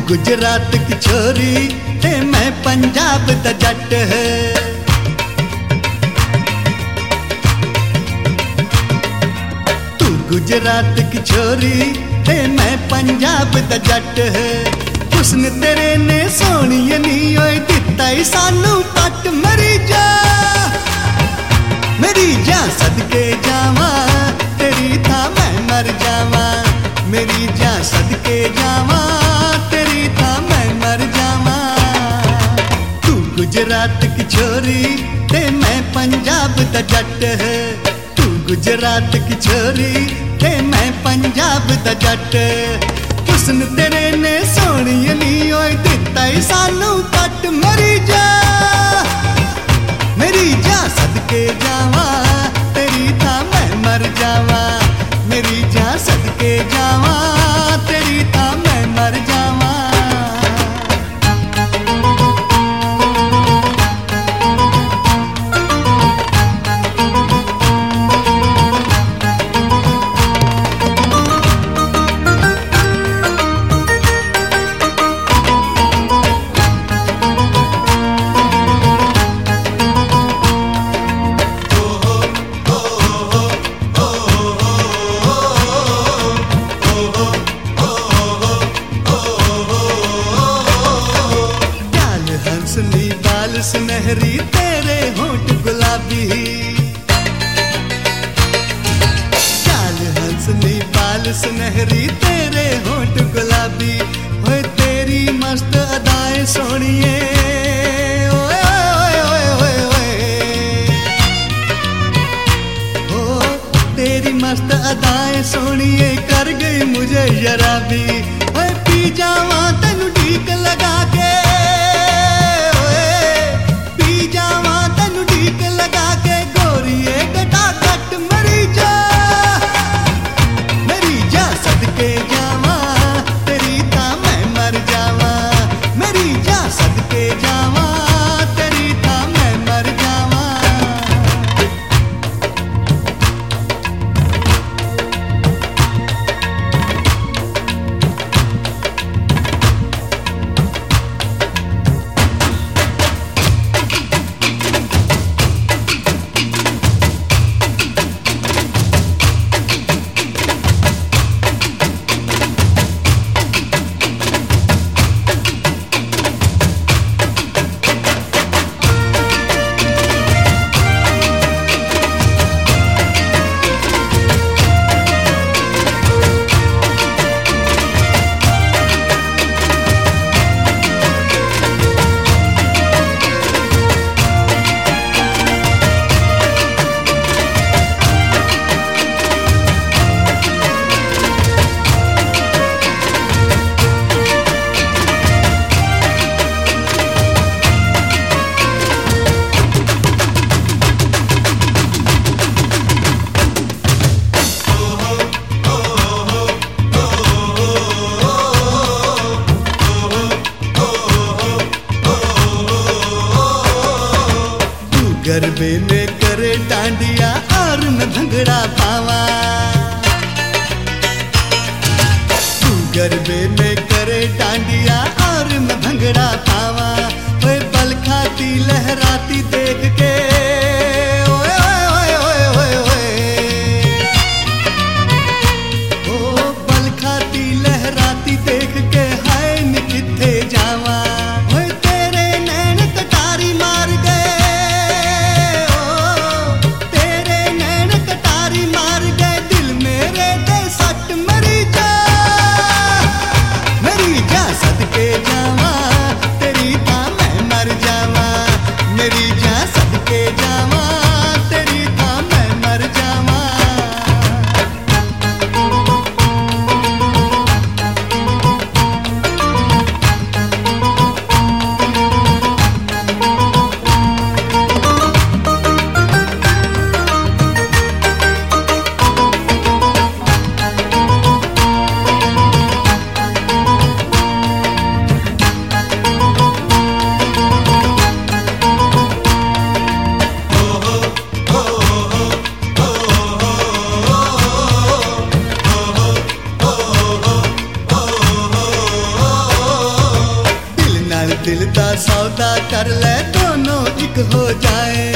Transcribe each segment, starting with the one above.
गुजरात की छोरी ते मैं पंजाब दा जट है। तू गुजरात की छोरी ते मैं पंजाब दा जट है। उसने तेरे ने सोनिए नी ओए दिता ही सानू पट। मेरी जा सदके जावा तेरी था मैं मर जावा। मेरी जा सदके जावा तेरी था मैं मर जावा। तू गुजरात की छोरी ते मैं पंजाब दा जट है। तू गुजरात की छोरी ते मैं पंजाब दा जट। हुस्न तेरे ने सोनिए नी ओए दिता ही सानू पट। मेरी जा सदके जावा तेरी था मैं मर जावा। मेरी जा सदके जावा तेरी था मैं मर जावा। बाल सुनहरी तेरे होंठ गुलाबी। चाल हंसनी बाल सुनहरी तेरे होंठ गुलाबी। ओए तेरी मस्त अदाएं सोनिए ओए ओए ओए ओए ओए। ओ तेरी मस्त अदाएं सोनिए कर गई मुझे शराबी। ओए पी जावा तेनू ढीक लगा के। गरबे में करे डांडिया और मैं भंगड़ा पावा। तू गरबे में करे डांडिया और मैं भंगड़ा पावा। ओए बल खाती लहराती देख के ओए ओए ओए ओए ओए। ओ बल खाती लहराती देख के हाय नी किथे जावा। ओए तेरे नैन कटारी मार गए। कर ले दोनों एक हो जाए।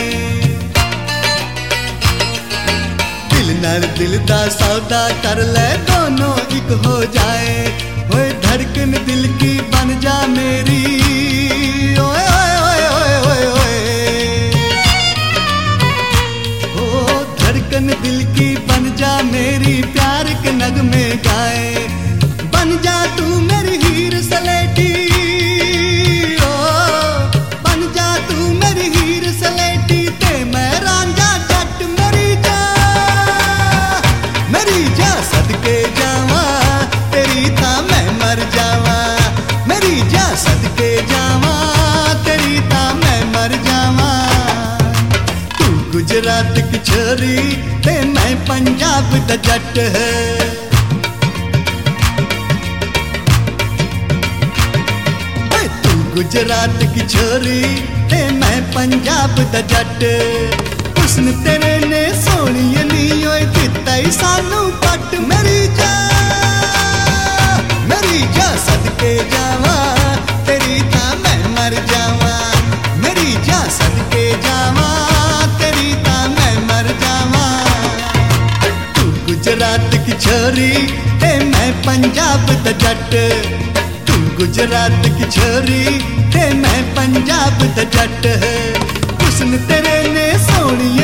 दिल नाल दिल दा सौदा कर ले दोनों एक हो जाए। ओए धड़कन दिल की बन जा मेरी, ओए ओए ओए ओए ओए। ओ धड़कन दिल की बन जा मेरी, प्यार के नगमे गाए। बन जा तू मेरी हीर सलेटी, ओ बन जा तू मेरी हीर सलेटी, ते मैं रांझा जट मेरी जा सदके जावा, तेरी तां मैं मर जावा। मेरी जा सदके जावा, तेरी तां मैं मर जावा। तू गुजरात की छोरी ते मैं पंजाब दा जट है। तू गुजरात की छोरी ते मैं पंजाब दा जट। हुस्न तेरे ने सोहणिए नी ओए दिता ही सानू पट। मेरी जा सदके जावा, तेरी तां मैं मर जावा। मेरी जा सदके जावा, तेरी तां मैं मर जावा। तू गुजरात की छोरी ते मैं पंजाब दा जट। तू गुजरात की छोरी ते मैं पंजाब दा जट। हुस्न तेरे ने सोहणिए